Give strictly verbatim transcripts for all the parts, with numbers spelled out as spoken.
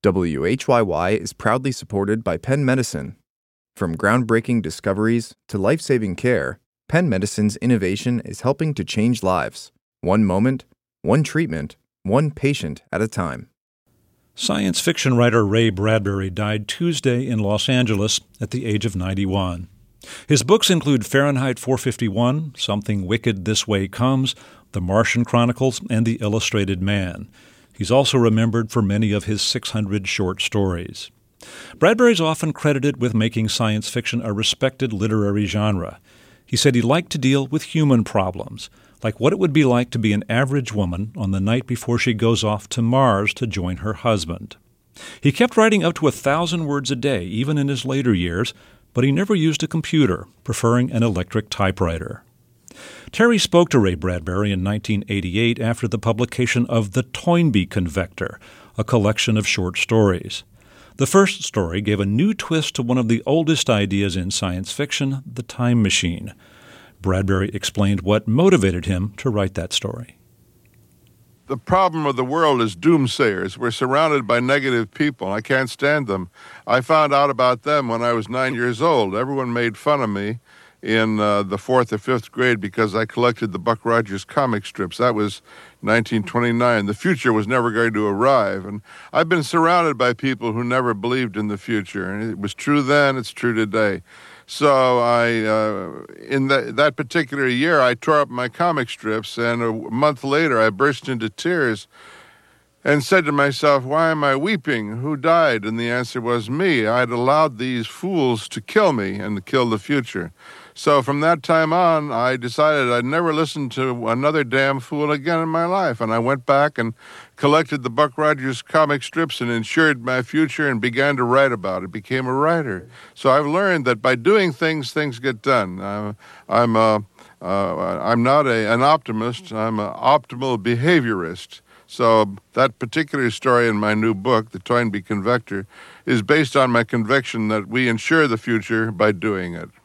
W H Y Y is proudly supported by Penn Medicine. From groundbreaking discoveries to life-saving care, Penn Medicine's innovation is helping to change lives, one moment, one treatment, one patient at a time. Science fiction writer Ray Bradbury died Tuesday in Los Angeles at the age of ninety-one. His books include Fahrenheit four fifty-one, Something Wicked This Way Comes, The Martian Chronicles, and The Illustrated Man. He's also remembered for many of his six hundred short stories. Bradbury's often credited with making science fiction a respected literary genre. He said he liked to deal with human problems, like what it would be like to be an average woman on the night before she goes off to Mars to join her husband. He kept writing up to a thousand words a day, even in his later years, but he never used a computer, preferring an electric typewriter. Terry spoke to Ray Bradbury in nineteen eighty-eight after the publication of The Toynbee Convector, a collection of short stories. The first story gave a new twist to one of the oldest ideas in science fiction, the time machine. Bradbury explained what motivated him to write that story. The problem of the world is doomsayers. We're surrounded by negative people. I can't stand them. I found out about them when I was nine years old. Everyone made fun of me in uh, the fourth or fifth grade because I collected the Buck Rogers comic strips. That was nineteen twenty-nine. The future was never going to arrive. And I've been surrounded by people who never believed in the future. And it was true then, it's true today. So I, uh, in that, that particular year, I tore up my comic strips, and a month later I burst into tears and said to myself, why am I weeping? Who died? And the answer was me. I'd allowed these fools to kill me and to kill the future. So from that time on, I decided I'd never listen to another damn fool again in my life. And I went back and collected the Buck Rogers comic strips and insured my future and began to write about it, became a writer. So I've learned that by doing things, things get done. I'm, I'm, uh, uh, I'm not a, an optimist. I'm an optimal behaviorist. So that particular story in my new book, The Toynbee Convector, is based on my conviction that we ensure the future by doing it.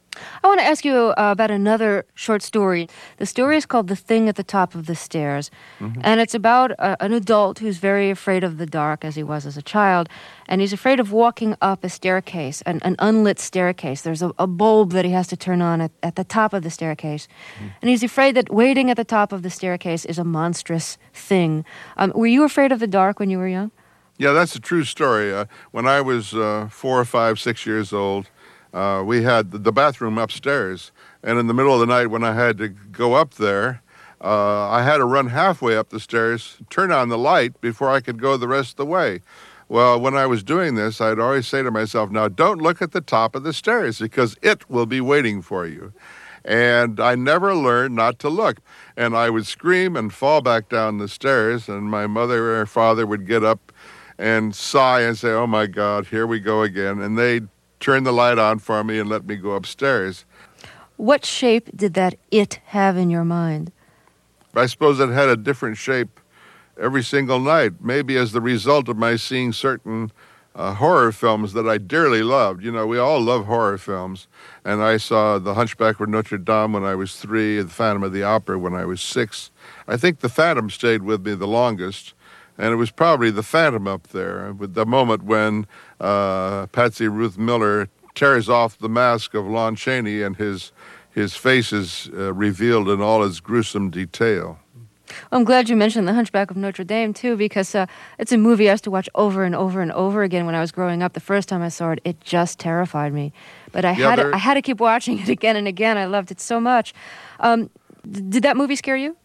I want to ask you uh, about another short story. The story is called The Thing at the Top of the Stairs, mm-hmm. and it's about uh, an adult who's very afraid of the dark, as he was as a child, and he's afraid of walking up a staircase, an, an unlit staircase. There's a, a bulb that he has to turn on at, at the top of the staircase, mm-hmm. and he's afraid that waiting at the top of the staircase is a monstrous thing. Um, were you afraid of the dark when you were young? Yeah, that's a true story. Uh, when I was uh, four or five, six years old, Uh, we had the bathroom upstairs, and in the middle of the night when I had to go up there, uh, I had to run halfway up the stairs, turn on the light before I could go the rest of the way. Well, when I was doing this, I'd always say to myself, now don't look at the top of the stairs because it will be waiting for you. And I never learned not to look. And I would scream and fall back down the stairs, and my mother or father would get up and sigh and say, oh my God, here we go again. And they'd turn the light on for me and let me go upstairs. What shape did that it have in your mind? I suppose it had a different shape every single night, maybe as the result of my seeing certain uh, horror films that I dearly loved. You know, we all love horror films. And I saw The Hunchback of Notre Dame when I was three, The Phantom of the Opera when I was six. I think The Phantom stayed with me the longest. And it was probably The Phantom up there, with the moment when uh, Patsy Ruth Miller tears off the mask of Lon Chaney and his his face is uh, revealed in all its gruesome detail. I'm glad you mentioned The Hunchback of Notre Dame, too, because uh, it's a movie I used to watch over and over and over again when I was growing up. The first time I saw it, it just terrified me. But I, yeah, had, there... I had to keep watching it again and again. I loved it so much. Um, d- did that movie scare you?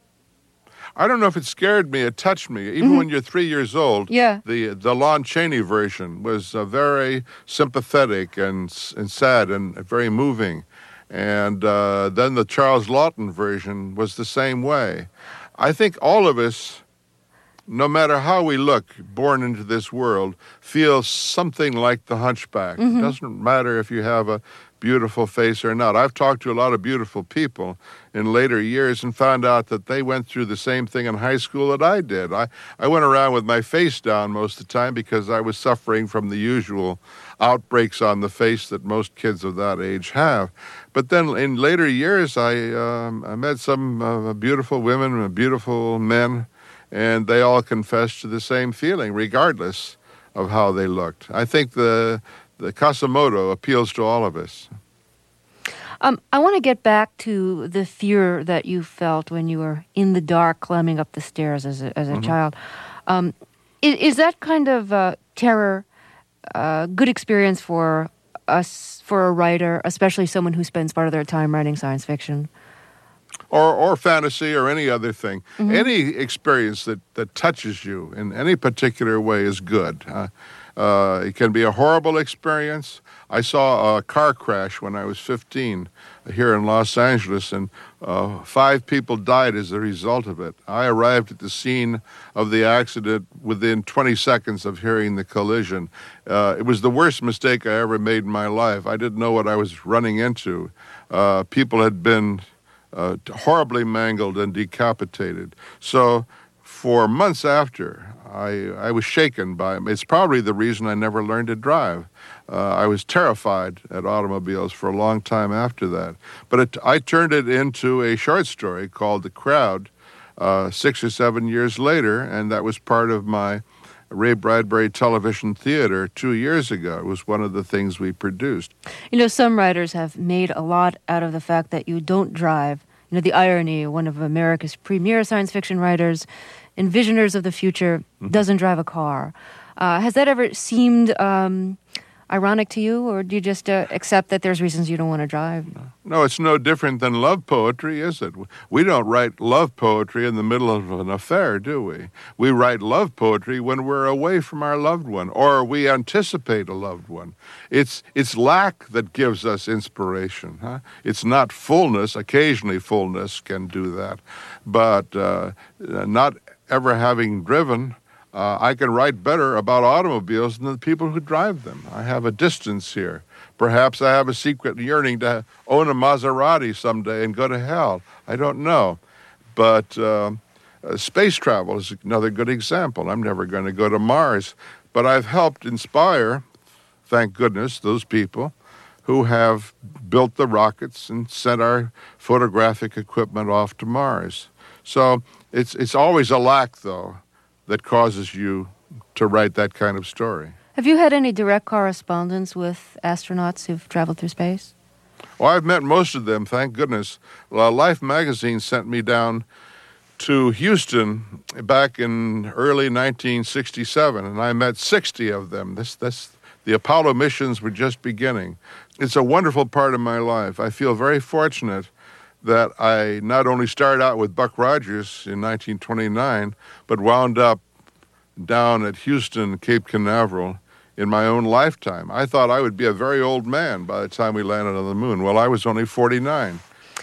I don't know if it scared me, it touched me. Even mm-hmm. when you're three years old, yeah. the the Lon Chaney version was uh, very sympathetic and and sad and very moving. And uh, then the Charles Laughton version was the same way. I think all of us, no matter how we look, born into this world, feel something like the Hunchback. Mm-hmm. It doesn't matter if you have a beautiful face or not. I've talked to a lot of beautiful people in later years and found out that they went through the same thing in high school that I did. I, I went around with my face down most of the time because I was suffering from the usual outbreaks on the face that most kids of that age have. But then in later years, I, um, I met some uh, beautiful women and beautiful men, and they all confessed to the same feeling, regardless of how they looked. I think the the Quasimodo appeals to all of us. Um, I want to get back to the fear that you felt when you were in the dark climbing up the stairs as a, as a mm-hmm. child. Um, is, is that kind of uh, terror a good experience for us, for a writer, especially someone who spends part of their time writing science fiction? Or, or fantasy or any other thing. Mm-hmm. Any experience that, that touches you in any particular way is good. Uh, uh, it can be a horrible experience. I saw a car crash when I was fifteen here in Los Angeles, and uh, five people died as a result of it. I arrived at the scene of the accident within twenty seconds of hearing the collision. Uh, it was the worst mistake I ever made in my life. I didn't know what I was running into. Uh, people had been uh, horribly mangled and decapitated. So for months after, I, I was shaken by it. It's probably the reason I never learned to drive. Uh, I was terrified at automobiles for a long time after that. But it, I turned it into a short story called The Crowd uh, six or seven years later, and that was part of my Ray Bradbury Television Theater two years ago. It was one of the things we produced. You know, some writers have made a lot out of the fact that you don't drive. You know, the irony, one of America's premier science fiction writers, envisioners of the future, mm-hmm. doesn't drive a car. Uh, has that ever seemed um, ironic to you, or do you just uh, accept that there's reasons you don't want to drive? No, it's no different than love poetry, is it? We don't write love poetry in the middle of an affair, do we? We write love poetry when we're away from our loved one, or we anticipate a loved one. It's it's lack that gives us inspiration. Huh? It's not fullness. Occasionally fullness can do that, but uh, not ever having driven, uh, I can write better about automobiles than the people who drive them. I have a distance here. Perhaps I have a secret yearning to own a Maserati someday and go to hell. I don't know. But uh, uh, space travel is another good example. I'm never going to go to Mars. But I've helped inspire, thank goodness, those people who have built the rockets and sent our photographic equipment off to Mars. So it's it's always a lack, though, that causes you to write that kind of story. Have you had any direct correspondence with astronauts who've traveled through space? Well, I've met most of them, thank goodness. Well, Life magazine sent me down to Houston back in early nineteen sixty-seven, and I met sixty of them. This, this, the Apollo missions were just beginning. It's a wonderful part of my life. I feel very fortunate that I not only started out with Buck Rogers in nineteen twenty-nine, but wound up down at Houston, Cape Canaveral in my own lifetime. I thought I would be a very old man by the time we landed on the moon. Well, I was only forty-nine.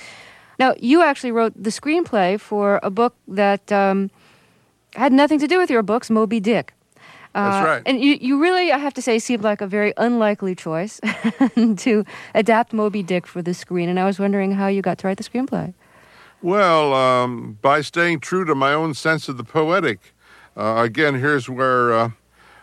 Now, you actually wrote the screenplay for a book that um, had nothing to do with your books, Moby Dick. Uh, That's right. And you, you really, I have to say, seemed like a very unlikely choice to adapt Moby Dick for the screen. And I was wondering how you got to write the screenplay. Well, um, by staying true to my own sense of the poetic. Uh, again, here's where uh,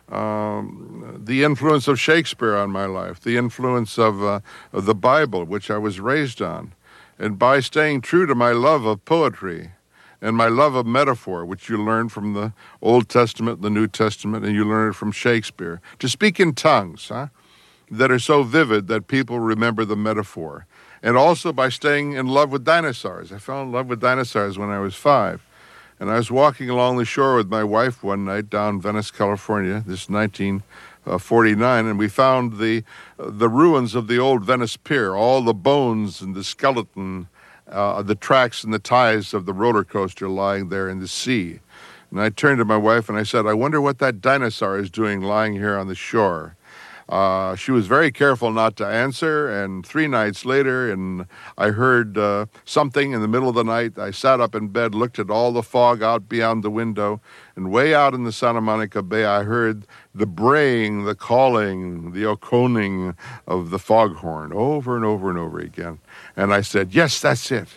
um, the influence of Shakespeare on my life, the influence of, uh, of the Bible, which I was raised on. And by staying true to my love of poetry, and my love of metaphor, which you learn from the Old Testament, the New Testament, and you learn it from Shakespeare. To speak in tongues, huh, that are so vivid that people remember the metaphor. And also by staying in love with dinosaurs. I fell in love with dinosaurs when I was five. And I was walking along the shore with my wife one night down Venice, California, this is nineteen forty-nine, and we found the, uh, the ruins of the old Venice Pier, all the bones and the skeleton, Uh, the tracks and the ties of the roller coaster lying there in the sea. And I turned to my wife and I said, I wonder what that dinosaur is doing lying here on the shore. Uh, she was very careful not to answer, and three nights later, and I heard uh, something in the middle of the night. I sat up in bed, looked at all the fog out beyond the window, and way out in the Santa Monica Bay, I heard the braying, the calling, the oconing of the foghorn over and over and over again. And I said, yes, that's it.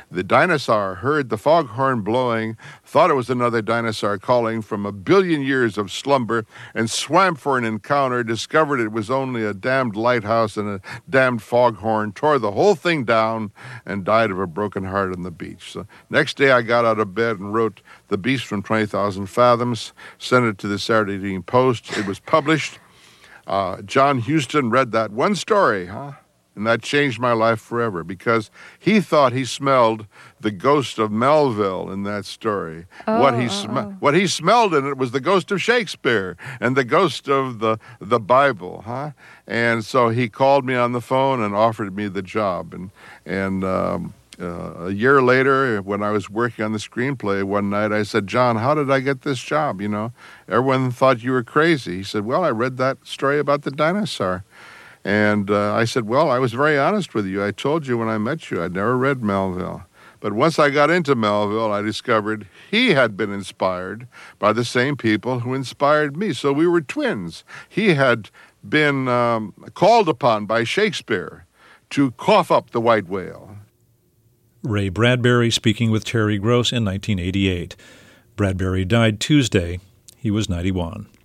The dinosaur heard the foghorn blowing, thought it was another dinosaur calling from a billion years of slumber, and swam for an encounter, discovered it was only a damned lighthouse and a damned foghorn, tore the whole thing down, and died of a broken heart on the beach. So next day I got out of bed and wrote The Beast from twenty thousand Fathoms, sent it to the Saturday Evening Post. It was published. Uh, John Huston read that one story, huh? And that changed my life forever, because he thought he smelled the ghost of Melville in that story. Oh, what he oh, sm- oh. what he smelled in it was the ghost of Shakespeare and the ghost of the the Bible, huh? And so he called me on the phone and offered me the job. And and um, uh, a year later, when I was working on the screenplay one night, I said, "John, how did I get this job? You know, everyone thought you were crazy." He said, "Well, I read that story about the dinosaur." And uh, I said, well, I was very honest with you. I told you when I met you I'd never read Melville. But once I got into Melville, I discovered he had been inspired by the same people who inspired me. So we were twins. He had been um, called upon by Shakespeare to cough up the white whale. Ray Bradbury speaking with Terry Gross in nineteen eighty-eight. Bradbury died Tuesday. He was ninety-one.